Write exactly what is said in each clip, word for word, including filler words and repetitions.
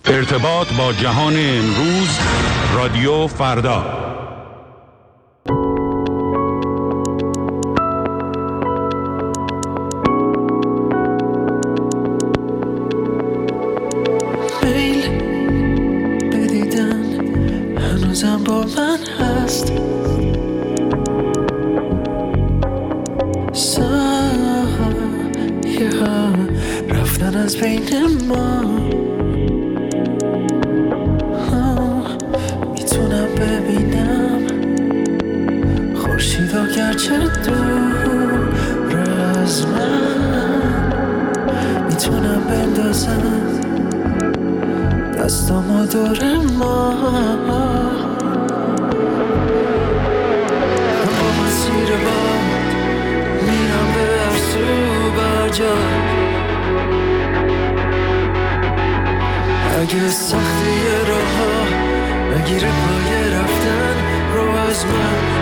ارتباط با جهان امروز، رادیو فردا. میل بدیدن هنوزم با من هست، سایه ها رفتن از بین ما. میتونم ببینم خورشید و گرچه دور از من، میتونم بندازم دستامو دور ما. با مسیر باد میرم به هر سو برجا. اگه سختی راه ها نگیره پای رفتن رو از من،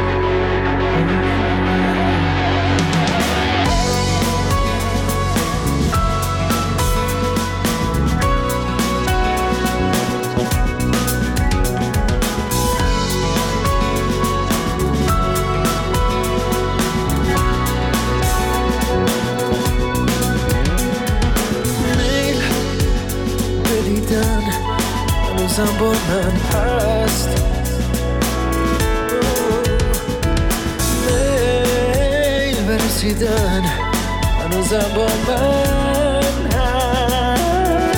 میل بدیدن هنوزم با من هست، میل برسیدن هنوزم با من هست.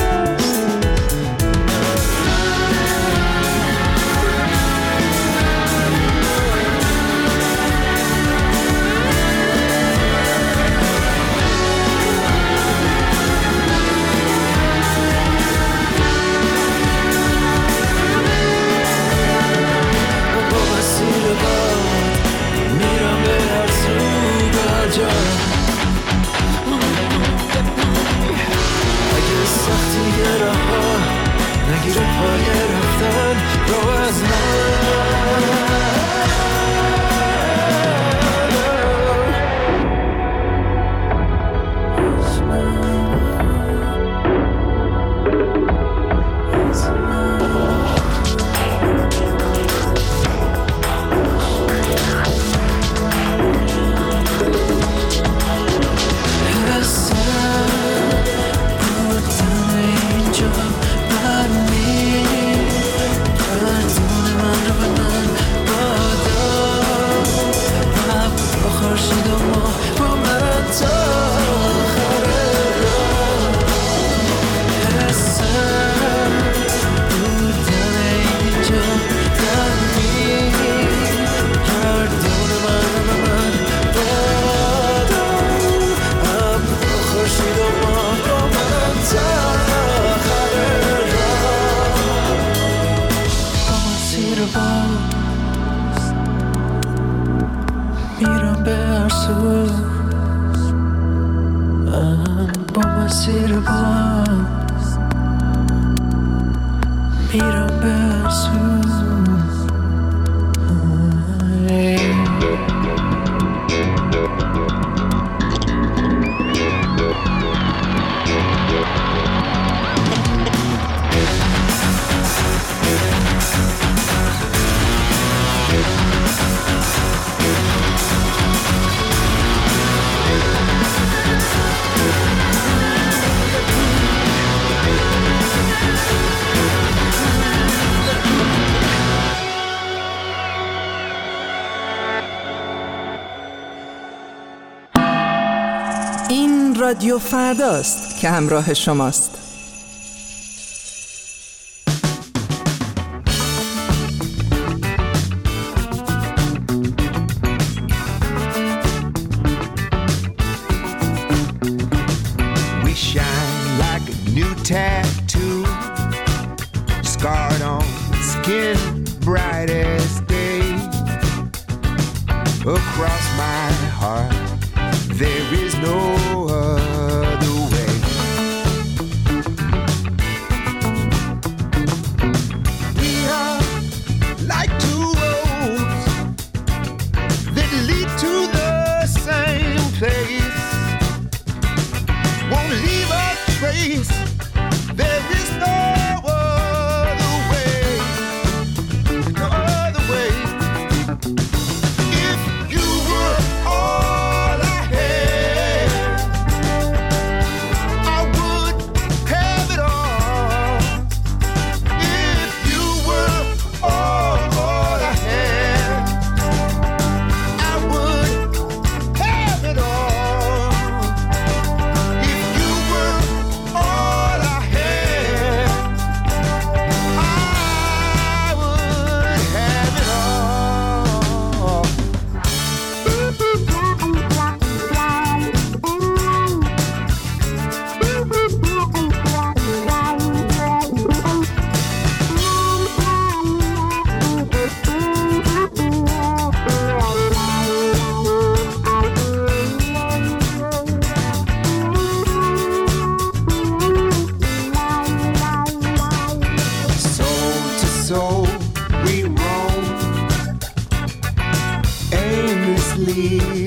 میرم به هر سو برجا. اگه سختی راه ها نگیره پای رفتن رو از من. میرم به هر سو، من با مسیر باز میرم به هر سو. این رادیو فرداست که همراه شماست. We shine like a new tattoo, scarred on skin, bright as day. Across my heart there is no other way. We are like two roads that lead to the same place. Won't leave a trace. There is no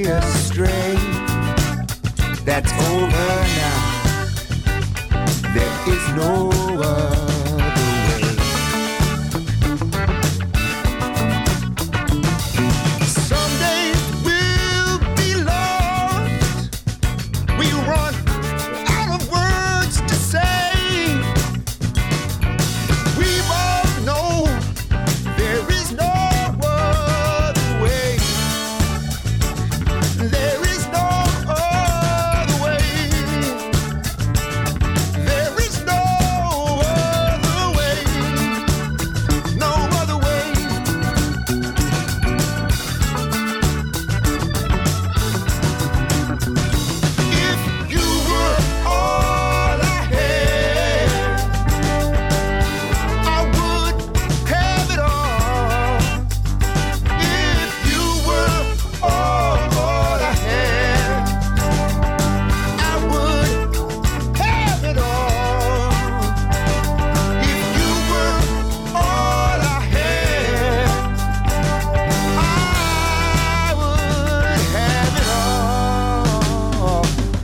astray. That's over now. There is no other way. Someday we'll be lost. We run out of words to say. We both know there is no other way. There is no other way. There is no other way. No other way. If you were all I had, I would have it all. If you were all I had, I would have it all. If you were all I had, I would have it all.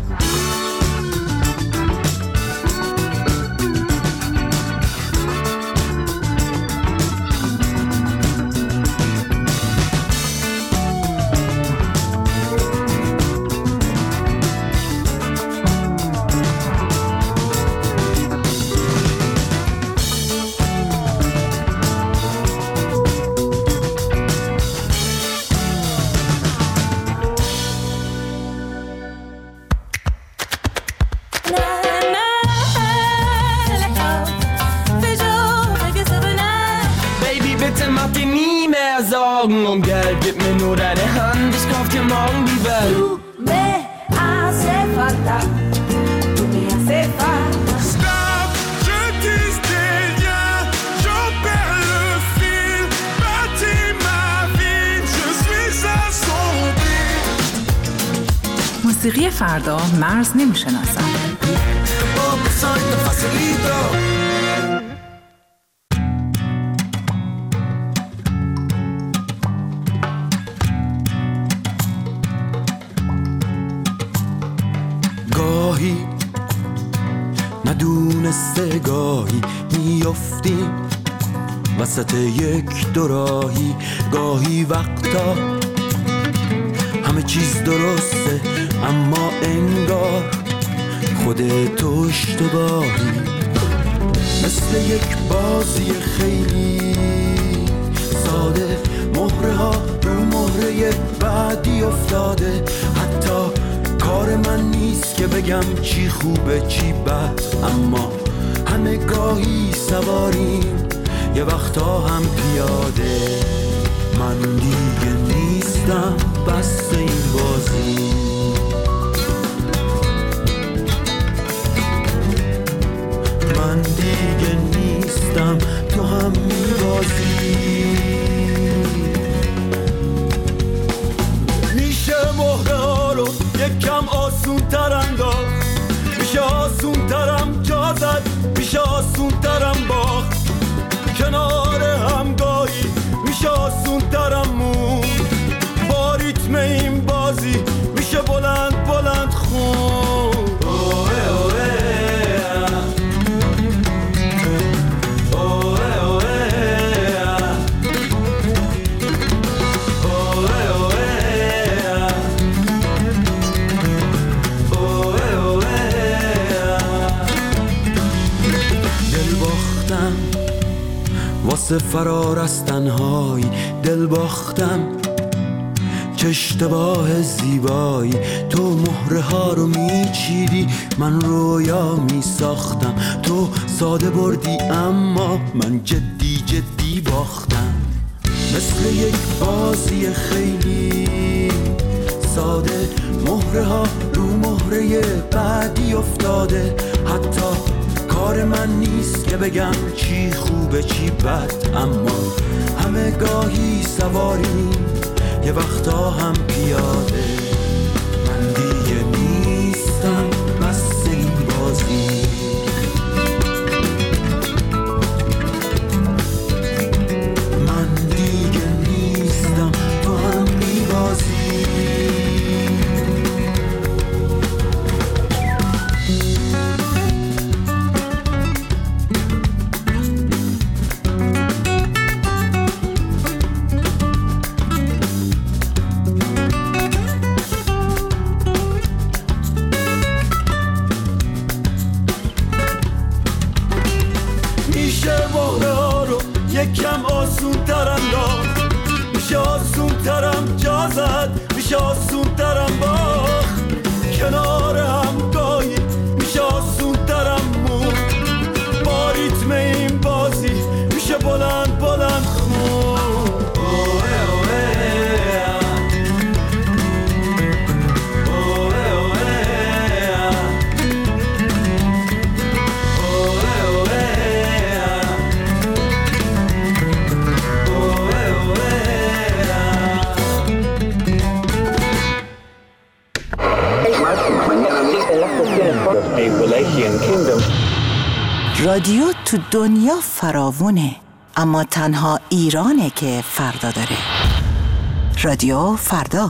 Baby, bitte mach dir nie mehr Sorgen um Geld. Gib mir nur deine Hand, ich kauf dir morgen die Welt. Tú me hace falta, tú me hace falta. Stop, je dis des liens, j'en perds le fil. Bâtis ma vie, je suis assombri. موسیقی فردا مرز نمیشناسد. Poco soy tan facilito. گاهی ندونسته گاهی میافتیم وسط یک دوراهی. گاهی وقتا همه چیز درسته اما انگار خودت اشتباهی. مثل یک بازی خیلی ساده، مهره ها رو مهره بعدی افتاده. حتی کار من نیست که بگم چی خوبه چی بد، اما همه گاهی سواریم یه وقتا هم پیاده. من دیگه نیستم بس این بازی. من دیگه نیستم تو هم میبازی. میشه مهره ها رو یکم آسون تر انداخت، میشه آسون ترم جا زد، میشه آسون ترم باخت. کنار همگاهی میشه آسون ترم موند. با ریتم این بازی میشه بلند بلند خون. اوه اوه واسه فرار از تنهایی دل باختم. چه اشتباه زیبایی، تو مهره ها رو میچیدی من رویا میساختم. تو ساده بردی اما من جدی جدی باختم. مثل یک بازی خیلی ساده، مهره ها رو مهره بعدی افتاده. حتی کار من نیست که بگم چی خوبه چی بد، اما همه گاهی سواریم یه وقتا هم پیاده. من دیگه نیستم بس این بازی. من دیگه نیستم تو هم میبازی. یکم آسون تر انداخت، میشه آسون ترم جا زد، میشه آسون ترم باخت، کنار هم گاهی میشه آسون ترم موند، با ریتم این بازی میشه بلند بلند خون. رادیو تو دنیا فراوونه، اما تنها ایرانه که فردا داره. رادیو فردا.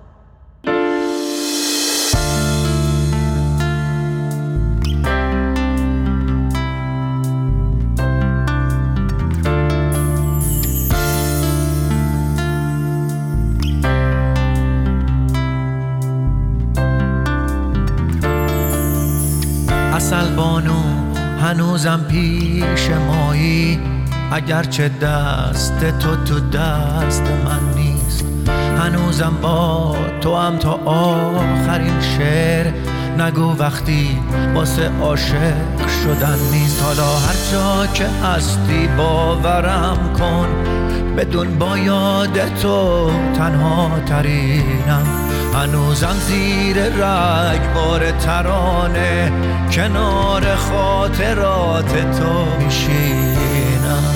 اصل بانو هنوزم پیش مایی، اگرچه دست تو تو دست من نیست، هنوزم با تو هم تا آخرین شعر، نگو وقتی واسه عاشق شدن نیست. حالا هر جا که هستی باورم کن، بدون با یاد تو تنها ترینم، هنوزم زیر رگبار ترانه، کنار خاطرات تو میشینم.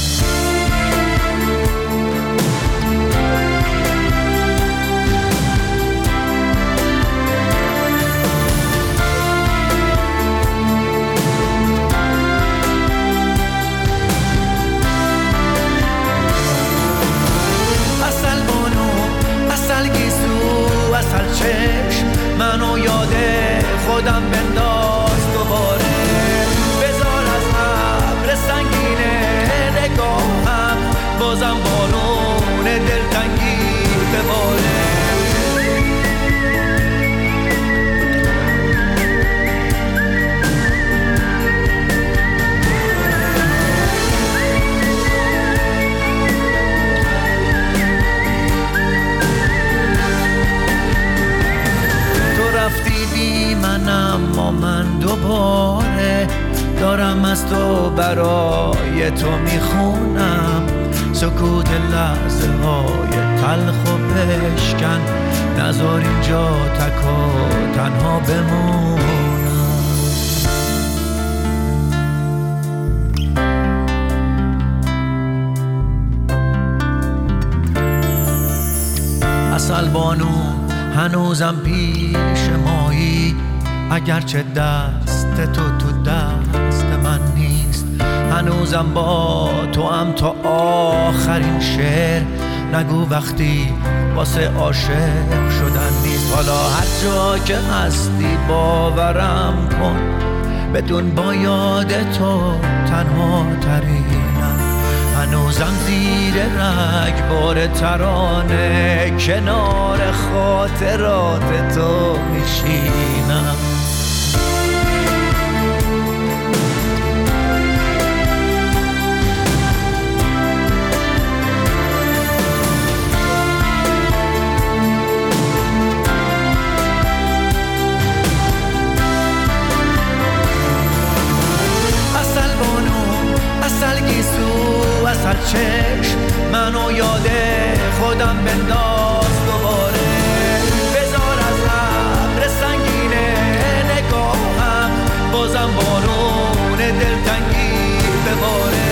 اصل بانو، اصل گیسو، اصل چشم، منو یاد خودم بنداز دوباره، بذار از ابر سنگینه نگاهم، بازم بارون دلتنگی بباره. اما من دوباره دارم از تو برای تو میخونم، سکوت لحظه های تلخ و بشکن، نذار اینجا تک و تنها بمونم. اصل بانو هنوزم پیش مایی، اگرچه دست تو تو دست من نیست، هنوزم با تو هم تا آخرین شعر، نگو وقتی واسه عاشق شدن نیست. حالا هر جا که هستی باورم کن، بدون با یاد تو تنها ترینم، هنوزم زیر رگبار ترانه، کنار خاطرات تو میشینم. اصل گیسو، اصل چشم، منو یاد خودم بنداز دوباره، بذار از ابر سنگینه نگاهم، بازم بارون دلتنگی بباره.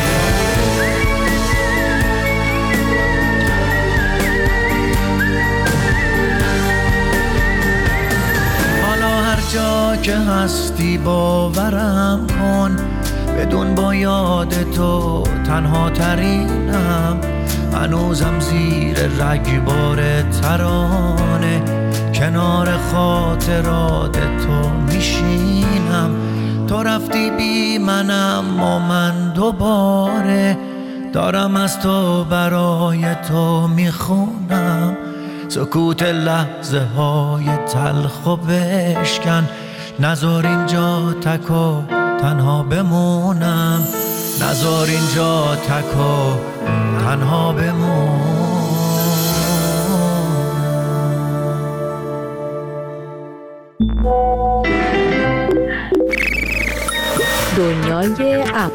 حالا هر جا که هستی باورم کن، بدون با یاد تو تنها ترینم، هنوزم زیر رگبار ترانه، کنار خاطرات تو میشینم. تو رفتی بی منم و من دوباره دارم از تو برای تو میخونم، سکوت لحظه های تلخ و بشکن، نذار اینجا تک و تنها بمونم. نذار اینجا تک و تنها بمون. دنیای اپ.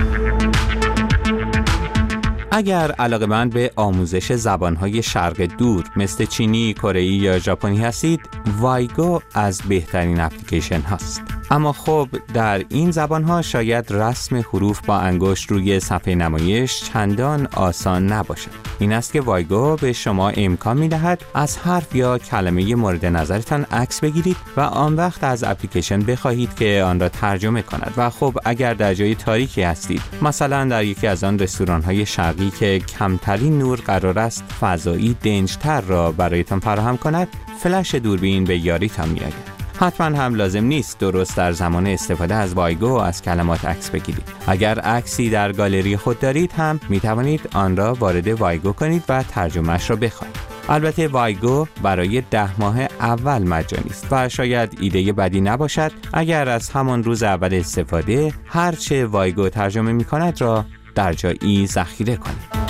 اگر علاقه‌مند به آموزش زبان‌های شرق دور مثل چینی، کره‌ای یا ژاپنی هستید، وایگو از بهترین اپلیکیشن هاست. اما خب در این زبان‌ها شاید رسم حروف با انگشت روی صفحه نمایش چندان آسان نباشد. این است که وایگو به شما امکان می‌دهد از حرف یا کلمه مورد نظرتان عکس بگیرید و آن وقت از اپلیکیشن بخواهید که آن را ترجمه کند. و خب اگر در جای تاریکی هستید، مثلا در یکی از آن رستوران‌های شرقی که کمترین نور قرار است فضایی دنج‌تر را برایتان فراهم کند، فلش دوربین به یاریتان می‌آید. حتما هم لازم نیست درست در زمان استفاده از وایگو از کلمات عکس بگیرید. اگر عکسی در گالری خود دارید هم می توانید آن را وارد وایگو کنید و ترجمهش را بخواهید. البته وایگو برای ده ماه اول مجانی است و شاید ایده بدی نباشد اگر از همان روز اول استفاده هرچه وایگو ترجمه می کند را در جایی ذخیره کنید.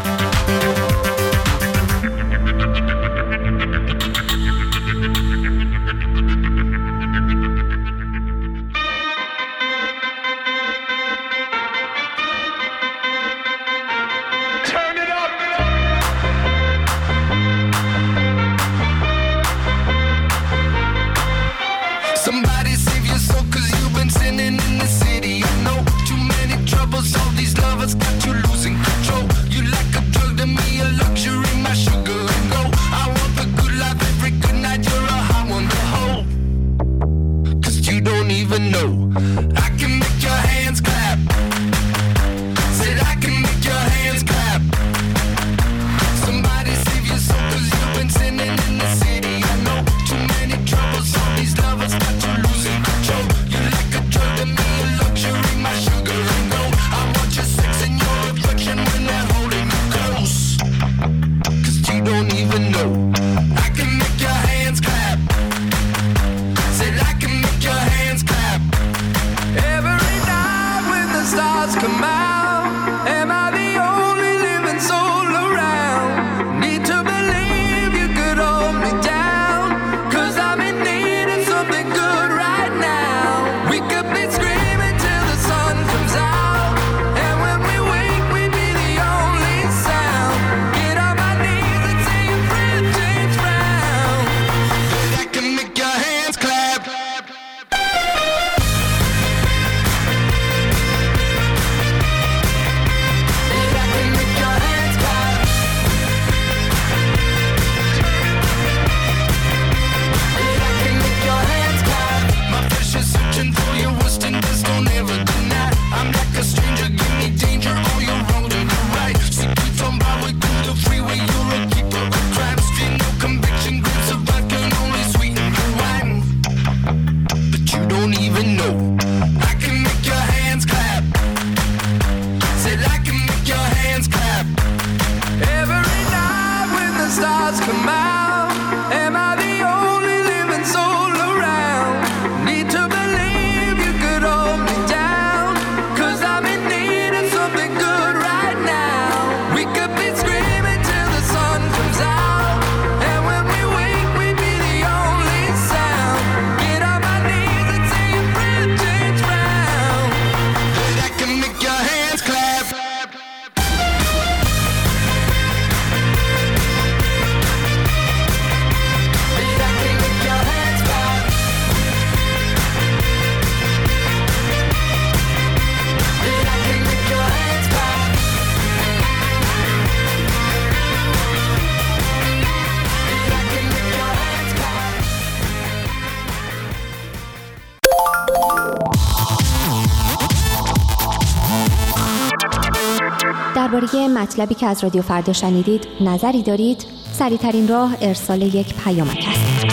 درباره مطلبی که از رادیو فردا شنیدید نظری دارید؟ سریع‌ترین راه ارسال یک پیامک است.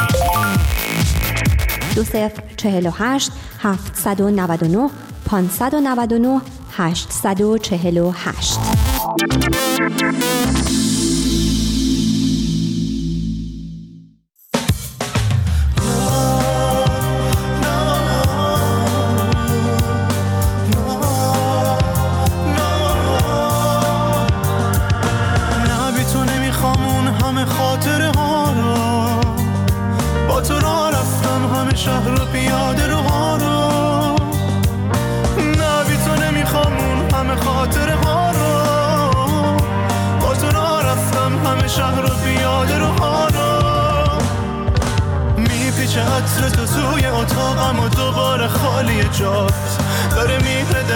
دو صفر چهل و هشت هفتصد و نود و نه پانصد و نود و نه هشتصد و چهل و هشت.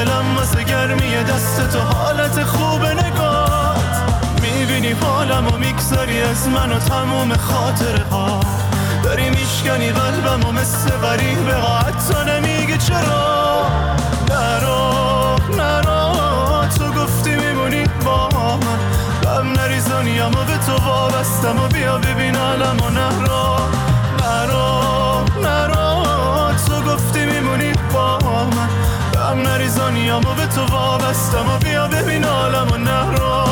دلم واسه گرمی دست تو، حالت خوب نگات. میبینی حالمو میگذاری از من و تموم خاطره ها، داری میشکنی قلبمو مثل غریبه ها، حتی نمیگی چرا. نرو نرو تو گفتی میمونی با من، غم نریز دنیامو به تو وابستم و بیا ببین عالمو. نرو نرو نرو تو گفتی میمونی با من، غم نریز دنیامو به تو وابستم و بیا ببین عالمو. نرو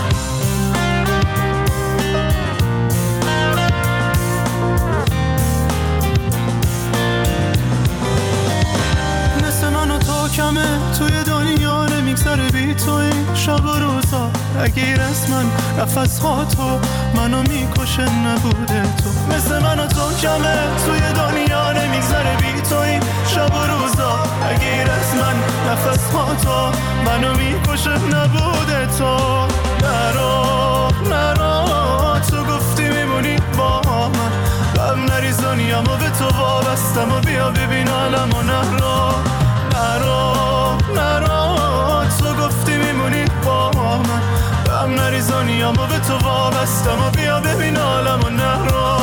کمه توی دنیا نمیگذره بی تو این شب و روزا، اگه از من نفس ها تو منو میکشه نبوده تو. مثل من و تو کمه توی دنیا نمیگذره بی تو این شب و روزا، اگه از من نفس ها تو منو میکشه نبوده تو. نرو نرو تو گفتی میمونی با من، غم نریز دنیامو به تو وابستم و بیا ببین عالمو. نرو نرو نرو تو گفتی میمونی با من، غم نریز دنیامو به تو وابستم و بیا ببین عالمو. نرو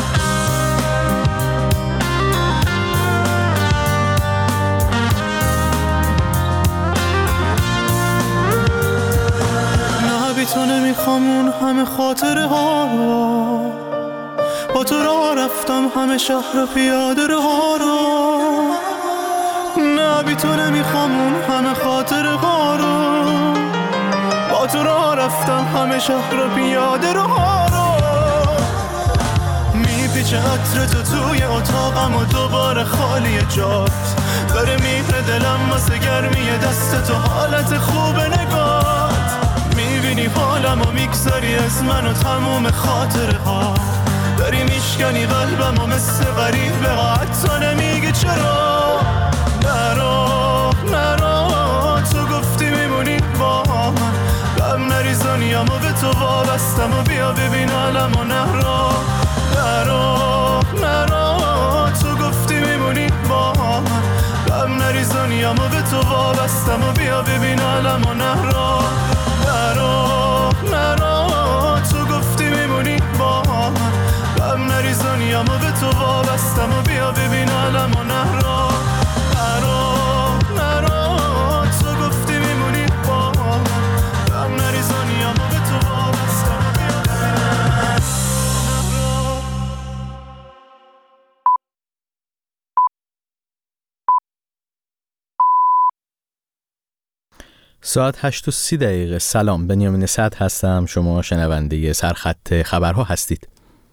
نه بی تو نمیخوام اون همه خاطره ها رو، با تو راه رفتم همه شهر پیاده ها رو. نه بی تو نمیخوام اون همه خاطره ها رو، با تو راه رفتم همه شهر پیاده ها رو. میپیچه عطر تو توی اتاقم و دوباره خالی جات، داره میره دلم واسه گرمی دست تو، حالت خوب نگات. میبینی حالمو میگذاری از من و تموم خاطره ها، داری میشکنی قلبمو مثل غریبه ها، حتی نمیگی چرا. نرو نرو تو گفتی میمونی با من، غم نریز دنیامو به تو وابستم و بیا ببین عالمو. نرو نرو نرو تو گفتی میمونی با من، غم نریز دنیامو به تو وابستم و بیا ببین عالمو. نرو نرو نرو تو گفتی میمونی با من، غم نریز دنیامو به تو وابستم و بیا ببین عالمو. نرو نرو نرو تو گفتی میمونی با من، غم نریز دنیامو به تو وابستم و بیا ببین عالمو. ساعت هشت و سی دقیقه. سلام، بنیامین صدر هستم. شما شنونده سرخط خبرها هستید.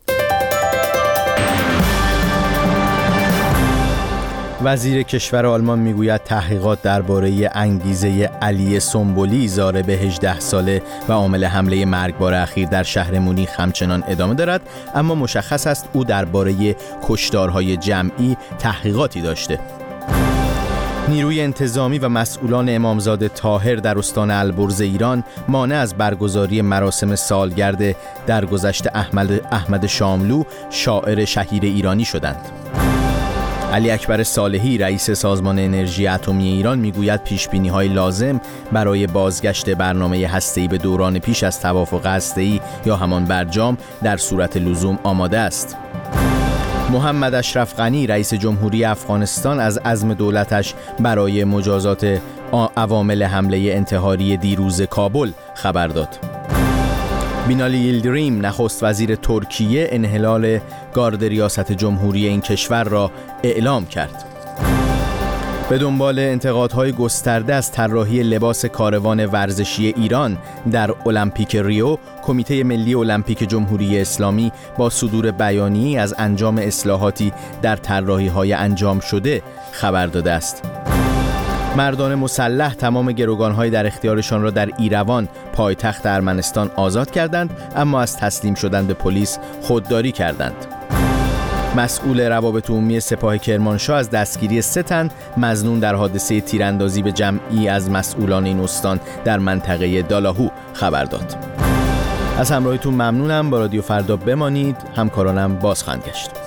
وزیر کشور آلمان میگوید تحقیقات درباره انگیزه علی سنبولی زاره به هجده ساله و عامل حمله مرگبار اخیر در شهر مونیخ همچنان ادامه دارد، اما مشخص است او درباره کشتارهای جمعی تحقیقاتی داشته. نیروی انتظامی و مسئولان امامزاده طاهر در استان البرز ایران مانع از برگزاری مراسم سالگرد درگذشت احمد احمد شاملو شاعر شهیر ایرانی شدند. علی اکبر صالحی رئیس سازمان انرژی اتمی ایران میگوید پیشبینی‌های لازم برای بازگشت برنامه هسته‌ای به دوران پیش از توافق هسته‌ای یا همان برجام در صورت لزوم آماده است. محمد اشرف غنی رئیس جمهوری افغانستان از عزم دولتش برای مجازات عوامل حمله انتحاری دیروز کابل خبر داد. بینالی ییلدریم نخست وزیر ترکیه انحلال گارد ریاست جمهوری این کشور را اعلام کرد. به دنبال انتقادهای گسترده از طراحی لباس کاروان ورزشی ایران در المپیک ریو، کمیته ملی المپیک جمهوری اسلامی با صدور بیانیه‌ای از انجام اصلاحاتی در طراحی‌های انجام شده خبر داده است. مردان مسلح تمام گروگان‌های در اختیارشان را در ایروان پایتخت ارمنستان آزاد کردند، اما از تسلیم شدن به پلیس خودداری کردند. مسئول روابط عمومی سپاه کرمانشاه از دستگیری سه تن مظنون در حادثه تیراندازی به جمعی از مسئولان این استان در منطقه دالاهو خبر داد. از همراهیتون ممنونم. با رادیو فردا بمانید. همکارانم باز خواهند گشت.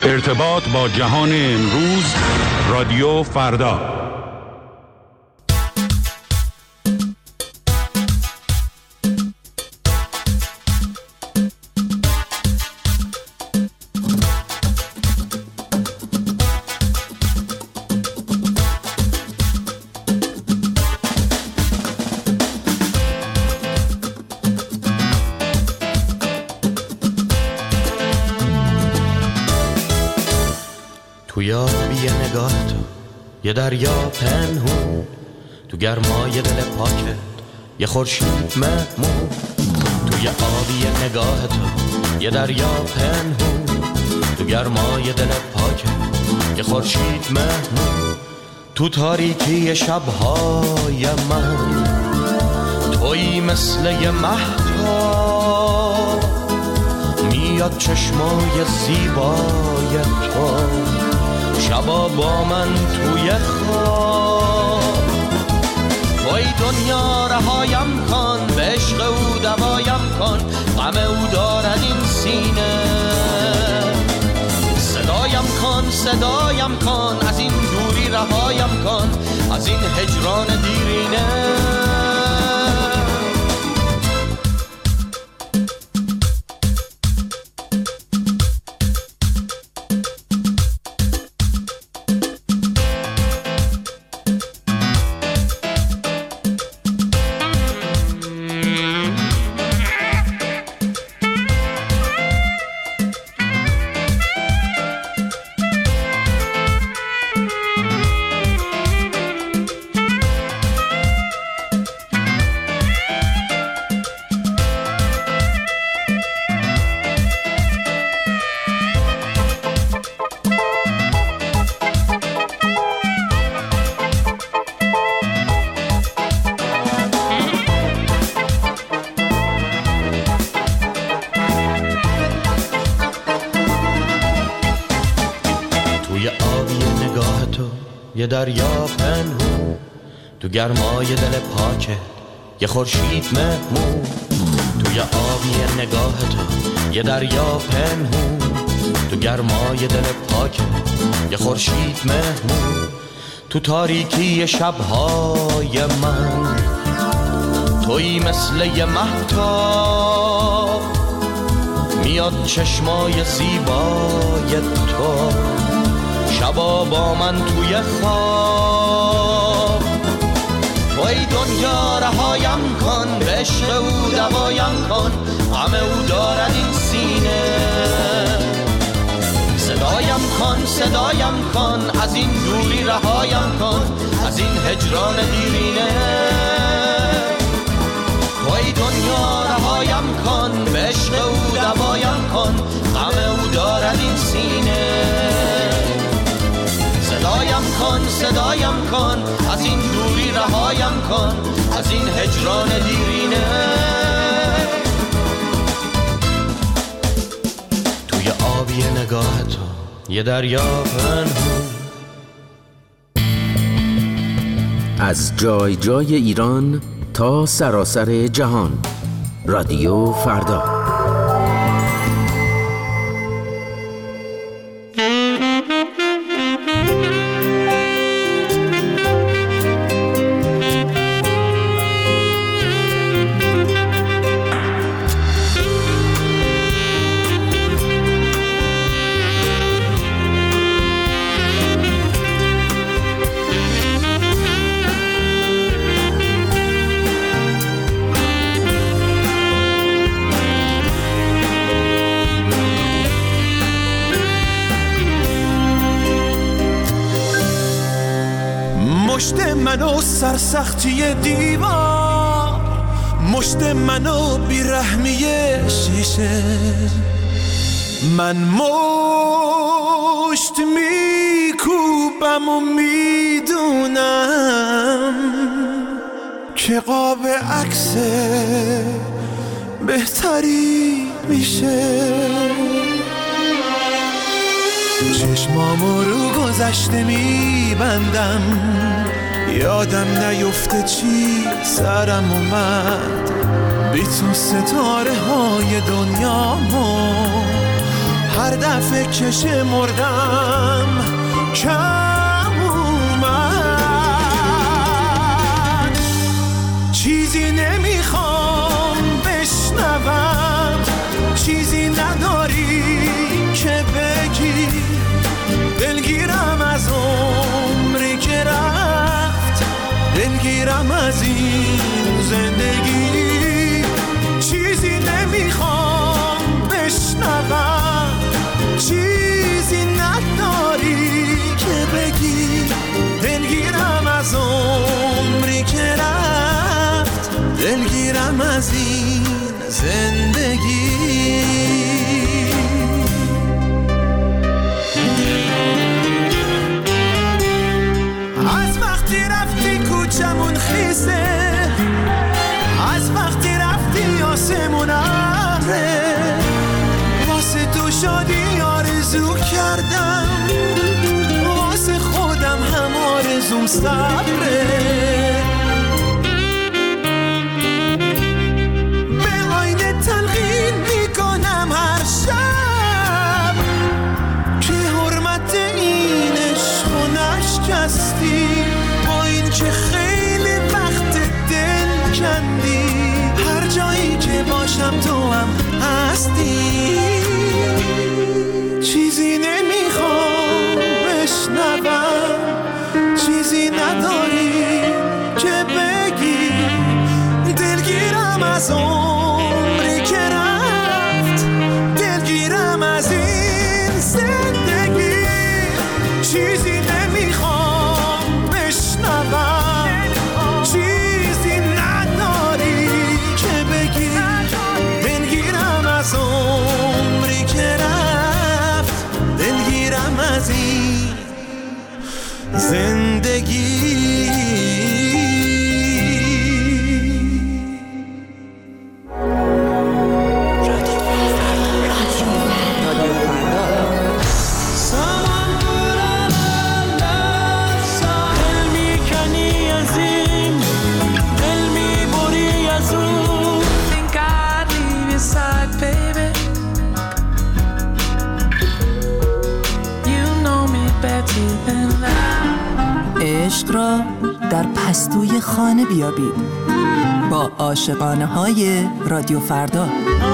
ارتباط با جهان امروز، رادیو فردا. توی آبی نگاه تو یه دریا پنهون، تو گرمای دل پاکت یه خورشید مهمون. توی آبی نگاه تو یه دریا پنهون، تو گرمای دل پاکت یه خورشید مهمون. تو تاریکی شبهای من تویی مثل یه مهتاب، میاد چشمای زیبای تو شبا با من توی خواب. توی دنیا رهایم کن، به عشق او دوایم کن، غم او دارد این سینه. صدایم کن صدایم کن، از این دوری رهایم کن، از این هجران دیرینه. یه دریا پنهون، تو گرمای دل پاکت یه خورشید مهمون. توی آبی نگاه تو یه دریا پنهون، تو گرمای دل پاکت یه خورشید مهمون. تو تاریکی شبهای من تویی مثل یه مهتاب، میاد چشمای زیبای تو شبا با من توی خواب. توی دنیا رهایم کن، به عشق او دوایم کن، غم او دارد این سینه. صدایم کن صدایم کن، از این دوری رهایم کن، از این هجران دیرینه. توی دنیا رهایم کن، به عشق او دوایم کن، غم او دارد این سینه. صدایم کن صدایم کن، از این دوری رهایم کن، از این هجران دیرینه. توی آبی نگاه تو یه دریا پنهون. از جای جای ایران تا سراسر جهان، رادیو فردا. مشت منو سرسختی دیوار، مشت منو بیرحمی شیشه. من مشت میکوبم و میدونم که قاب عکس بهتری میشه. چشمامو رو گذشته میبندم، یادم نیفته چی سرم اومد. بی تو ستاره های دنیامو هر دفعه که شمردم کم اومد. چیزی نمیخوام بشنوم، چیزی نداری که بگی، دلگیرم از عمری که رفت، دلگیرم از این زندگی. چیزی نمیخوام بشنوم، چیزی نداری که بگی، دلگیرم از عمری که رفت، دلگیرم از این زندگی. از وقتی رفتی کوچمون خیسه، از وقتی رفتی آسمون ابره، واسه تو شادی آرزو کردم، واسه خودم هم آرزوم صبره. به آینه تلقین میکنم هر شب که حرمت این عشق و نشکستی، با این که خیلی وقت دل کندی، هر جایی که باشم تو هم هستی. چیزی نمیخوام بشنوم، چیزی نداری که بگی، دلگیرم از عمری که رفت، دلگیرم از این زندگی. چیزی نمیخوام بشنوم، چیزی نداری که بگی، دلگیرم از عمری که رفت، دلگیرم از این زندگی. عشق را در پستوی خانه بیابید با عاشقانه های رادیو فردا.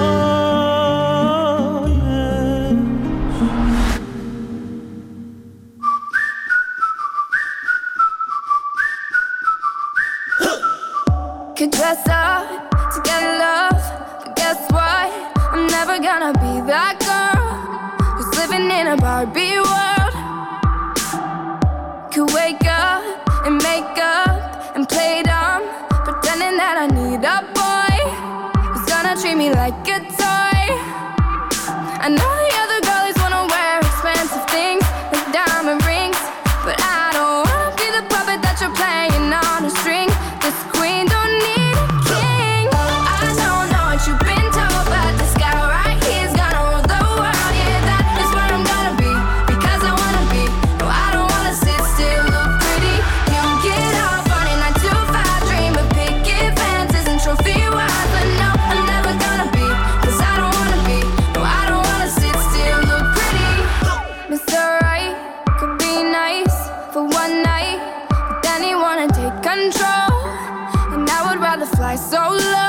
Could dress up to get love, but guess what? I'm never gonna be that girl who's living in a Barbie world. Could wake up and make up and play dumb, pretending that I need a boy who's gonna treat me like a toy. I know the other girlies wanna wear expensive things like diamond rings, but I don't wanna be the puppet that you're playing on a string. This queen don't need a king. I don't know what you've been told, but this guy right here's gonna rule the world. Yeah, that is where I'm gonna be, because I wanna be. No, I don't wanna sit still, look pretty. You get off on a nine to five dream of picket fences and trophy wives, but no, I'm never gonna be, cause I don't wanna be. No, I don't wanna sit still, look pretty. Mister Right could be nice for one night, but then he wanna take control, and I would rather fly solo.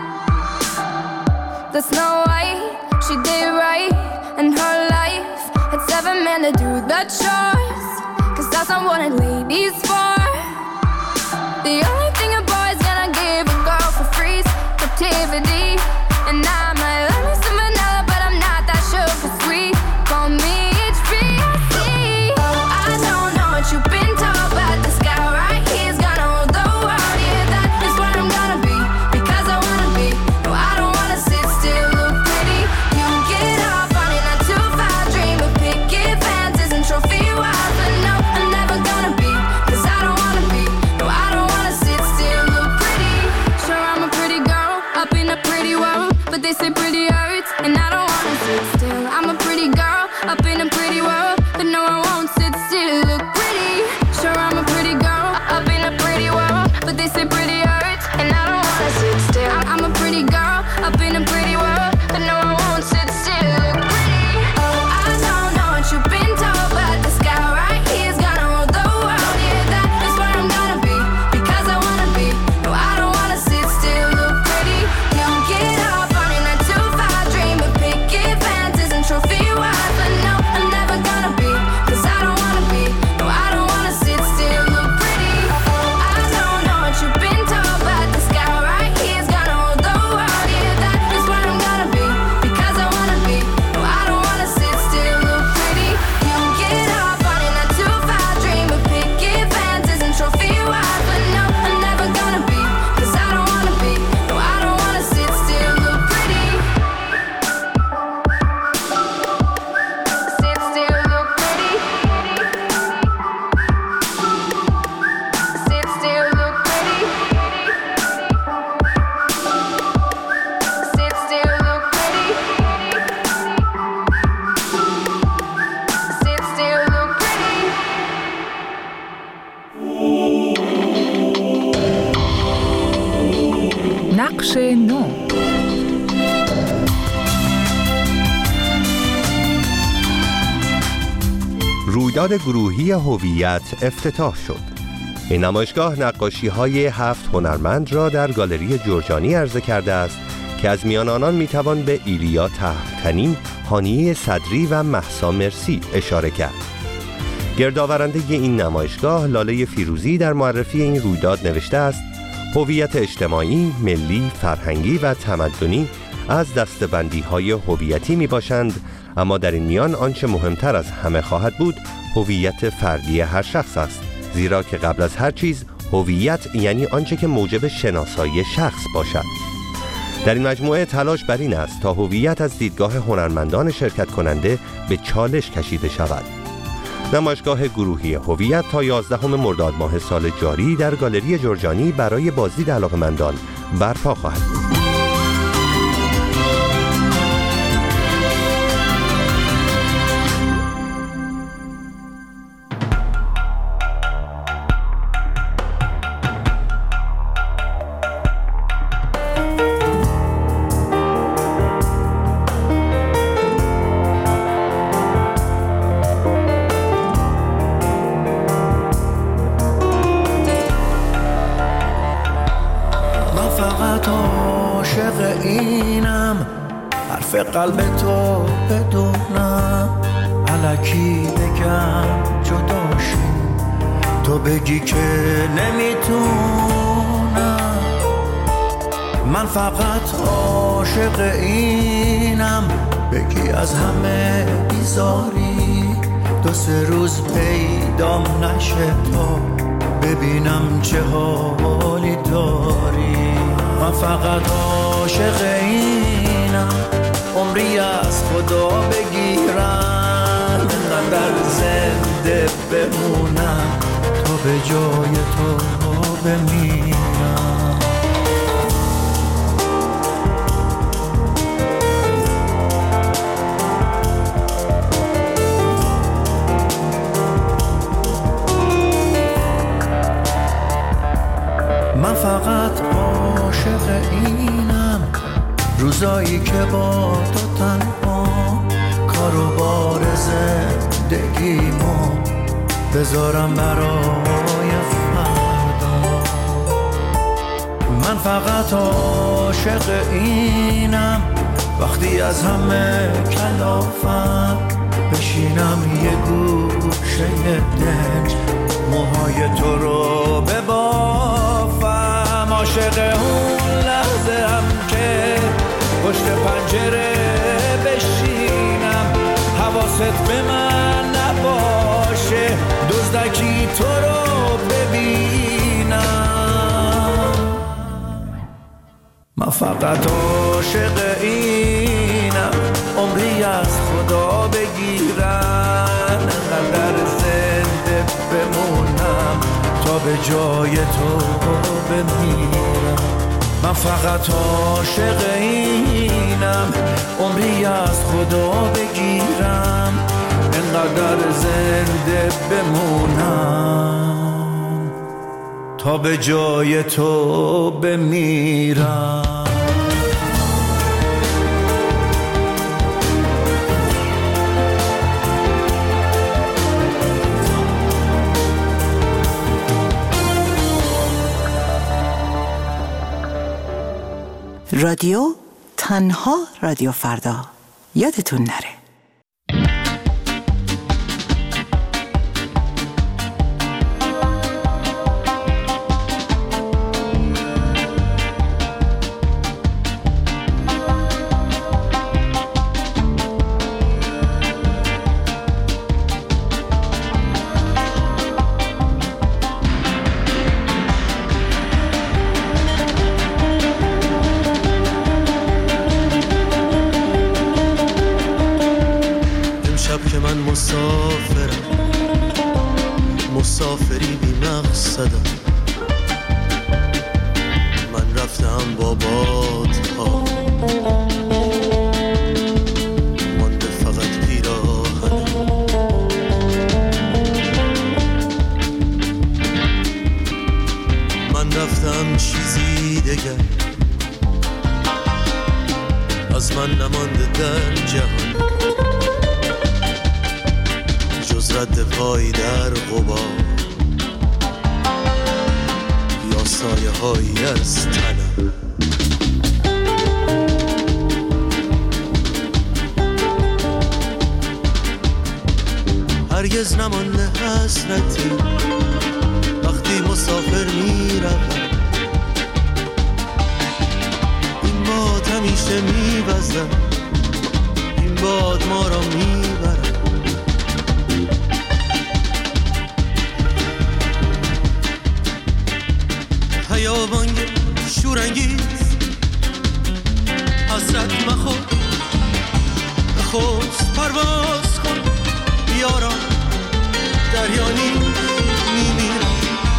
The Snow White, she did right in her life, had seven men to do the chores, cause that's not what a lady's for. The only thing a boy's gonna give a girl for free is captivity, and I might love me some vanilla, but I'm not that sugar sweet. Call me H B C. I don't know what you've been told, but this guy right here's gonna rule the world. Yeah, that is where I'm gonna be, because I wanna be. No, I don't wanna sit still, look pretty. You get off on a nine to five dream of picket fences and trophy wives, but no, I'm never gonna be, cause I don't wanna be. No, I don't wanna sit بخش نو. رویداد گروهی هویت افتتاح شد. این نمایشگاه نقاشی‌های هفت هنرمند را در گالری جرجانی عرضه کرده است که از میان آنان میتوان به ایلیا تهمتنی، هانیه صدری و مهسا مرسی اشاره کرد. گردآورنده این نمایشگاه لاله فیروزی در معرفی این رویداد نوشته است: هویت اجتماعی، ملی، فرهنگی و تمدنی از دسته‌بندی‌های هویتی میباشند، اما در این میان آنچه مهمتر از همه خواهد بود هویت فردی هر شخص است، زیرا که قبل از هر چیز هویت یعنی آنچه که موجب شناسایی شخص باشد. در این مجموعه تلاش بر این است تا هویت از دیدگاه هنرمندان شرکت کننده به چالش کشیده شود. نمایشگاه گروهی هویت تا یازدهم مرداد ماه سال جاری در گالری جرجانی برای بازدید علاقه‌مندان برپا خواهد بود. قلب تو بدونم الکی بگم جداشیم، تو بگی که نمیتونم. من فقط عاشق اینم بگی از همه بیزاری، دو سه روز پیدام نشه تا ببینم چه حالی داری. من فقط عاشق اینم عمری از خدا بگیرم، اینقدر زنده بمونم تا به جای تو بمیرم. من فقط عاشق اینم روزایی که با تو تنها کار و بار زندگیمو بذارم برای فردا. من فقط عاشق اینم وقتی از همه کلافم بشینم یه گوشه دنج موهای تو رو ببافم. عاشق اون لحظه هم که پشت پنجره بشینم حواست به من نباشه دزدکی تو رو ببینم. من فقط عاشق اینم عمری از خدا بگیرن، انقدر زنده بمونم تا به جای تو بمیرم. من فقط عاشق اینم عمری از خدا بگیرم، انقدر زنده بمونم تا به جای تو بمیرم. رادیو تنها رادیو فردا، یادتون نره. مسافرم مسافری بی مقصدم، من رفتم با بادها مانده فقط پیراهنم. من رفتم چیزی دگر رد پای در غبار یا سایه هایی از تنم. هرگز نمانده حسرتی وقتی مسافر می روم، این باد همیشه می وزم، این باد ما را می برد. خیابان شورانگیز حسرت مخور، بخوست پرواز کن یاران، دریانی میمیرم.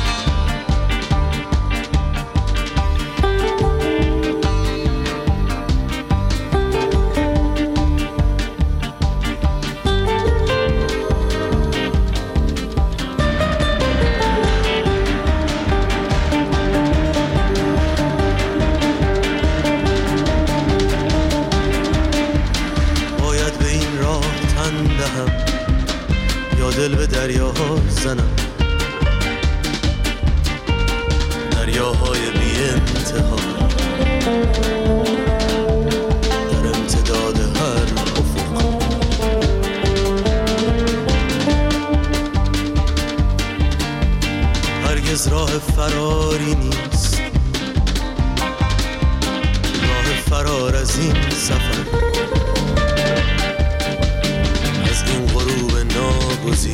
باید به این راه تن دهم یا دل به دریاها زنم، دریاهای بی انتها در امتداد هر افق. هرگز راه فراری نیست، راه فرار از این سفر، از این غروب ناگزیر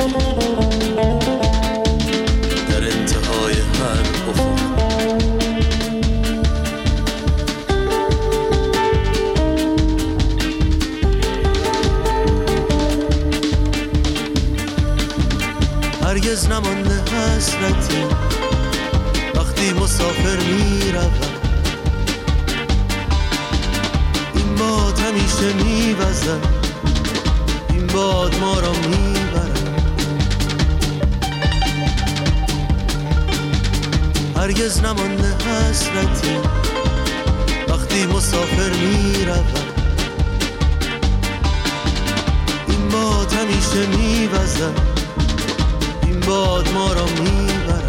در انتهای هر افق. هرگز نمانده حسرتی وقتی مسافر می روم، این باد همیشه می وزد، این باد ما را می برد. هرگز نمانده حسرتی وقتی مسافر می روم، این باد همیشه می وزد، این باد ما را می برد.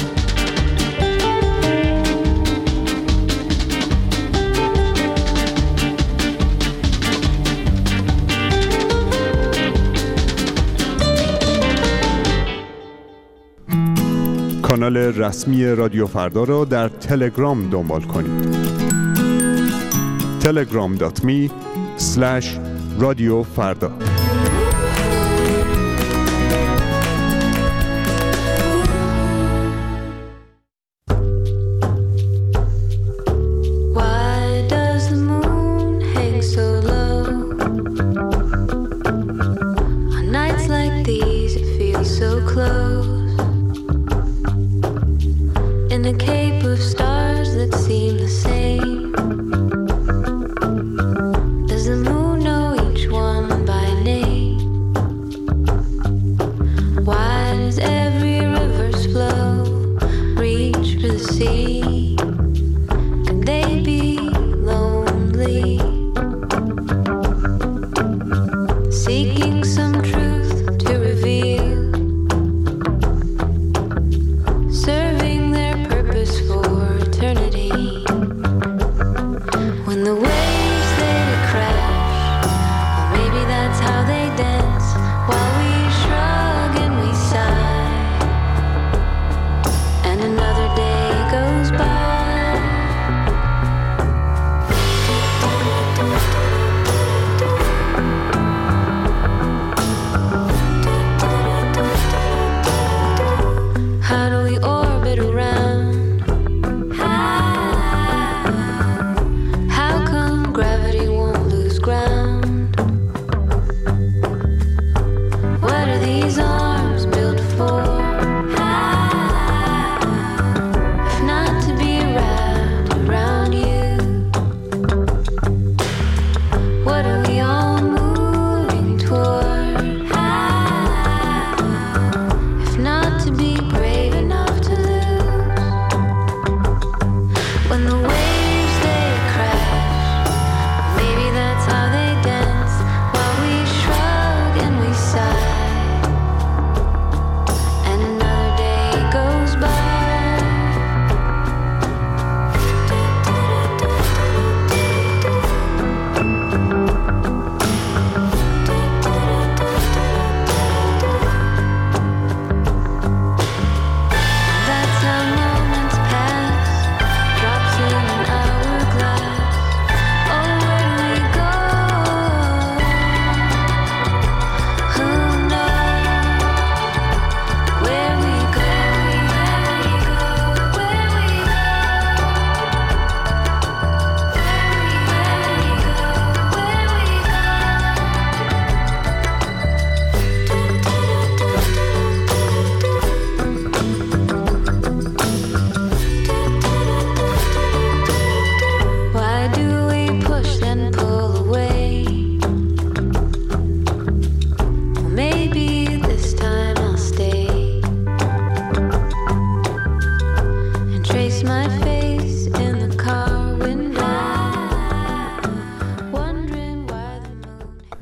کانال رسمی رادیو فردا را در تلگرام دنبال کنید. تلگرام دات می اسلش رادیو فردا.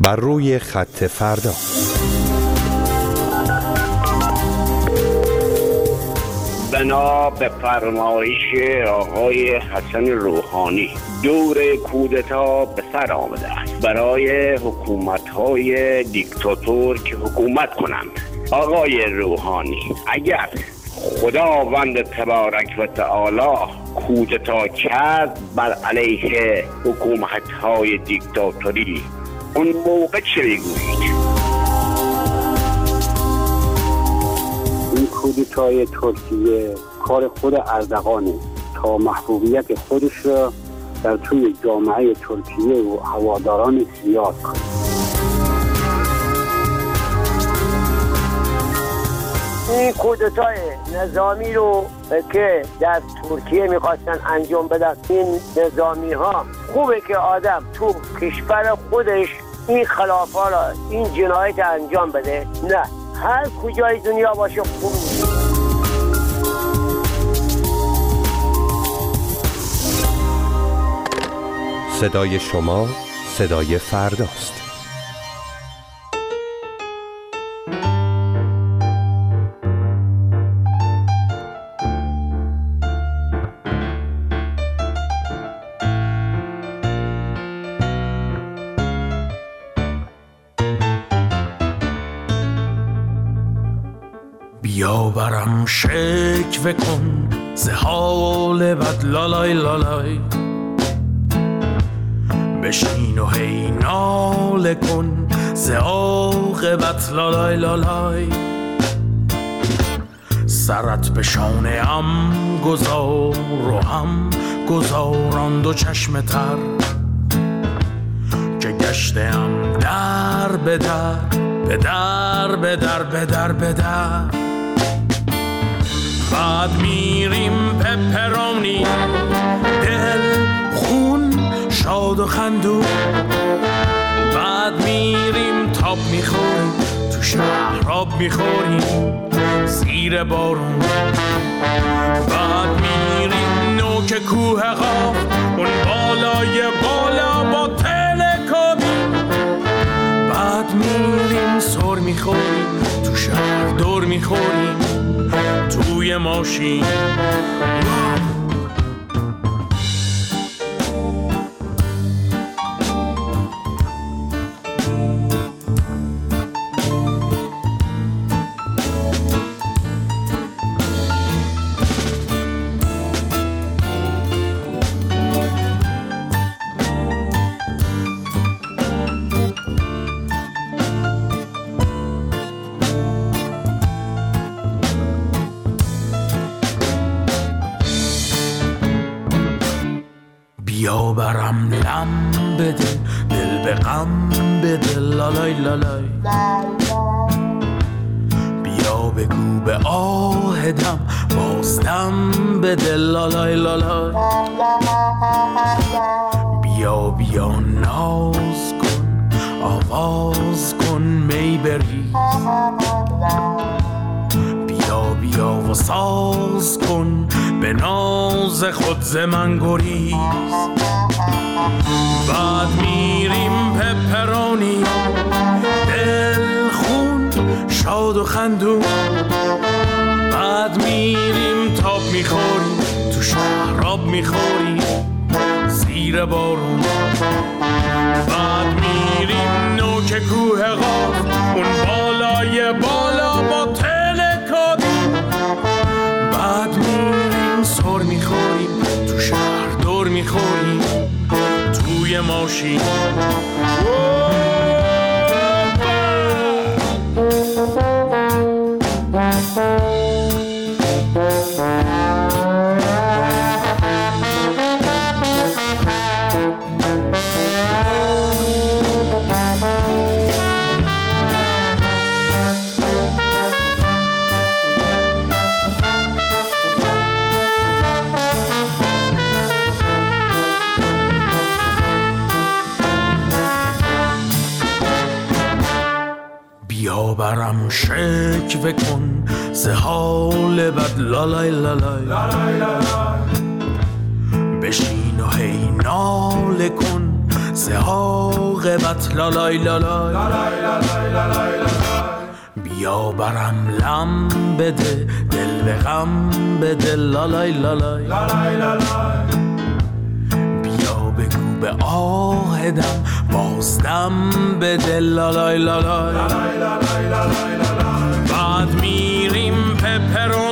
بر روی خط فردا. بنا به فرمایش آقای حسن روحانی دور کودتا به سر آمده است برای حکومت‌های دیکتاتور که حکومت کنند. آقای روحانی، اگر خداوند تبارک و تعالی کودتا کرد بر علیه حکومت‌های دیکتاتوری، اون موقع چه میگویید؟ این کودتای ترکیه کار خود اردغانه تا محبوبیت خودش را در توی جامعه ترکیه و هواداران زیاد کنه. این کودتای نظامی رو که در ترکیه میخواستن انجام بدن، این نظامی ها خوبه که آدم تو کشور خودش این خلافا را، این جنایت انجام بده؟ نه، هر کجای دنیا باشه خوب. صدای شما صدای فرداست. بیا برم شکوه کن ز حال بد لالای لالای، بشین و هی ناله کن ز عاقبت لالای لالای. سرت به شانه ام گذار و هم گذاران دو چشم تر، که گشتم در به در به در به در به در به در. بعد میریم پپرانی، دل خون شاد و خندون. بعد میریم تاب میخوریم، تو شهر آب میخوریم زیر بارون. بعد میریم نوک کوه قاف، اون بالای بالا با تلکابی. بعد میریم سر میخوریم، تو شهر دور میخوریم توی ماشین. بیا برم لم بده دل به غم بده لالای لالای. بیا بگو به آهدم بازدم بده لالای لالای. بیا بیا ناز کن آواز کن می بریز، بیا بیا و ساز کن به ناز خود ز من گریز. بعد میریم پپرانی، دل خون شاد و خندون. بعد میریم تاب میخوریم، تو شهر آب میخوریم زیر بارون. بعد میریم نوک کوه قاف، اون بالای بالا با تلکابی. بعد میریم سر میخوریم، تو شهر دور میخوریم توی ماشین. بیا برم شکوه کن ز حال بد لالای لالای. بشین و هی ناله کن سه عاقبت لالای لالای بیا برم لم بده دل به غم بده لالای لالای بیا بگو به آهدم بازدم بده لالای لالای بعد میریم پپرون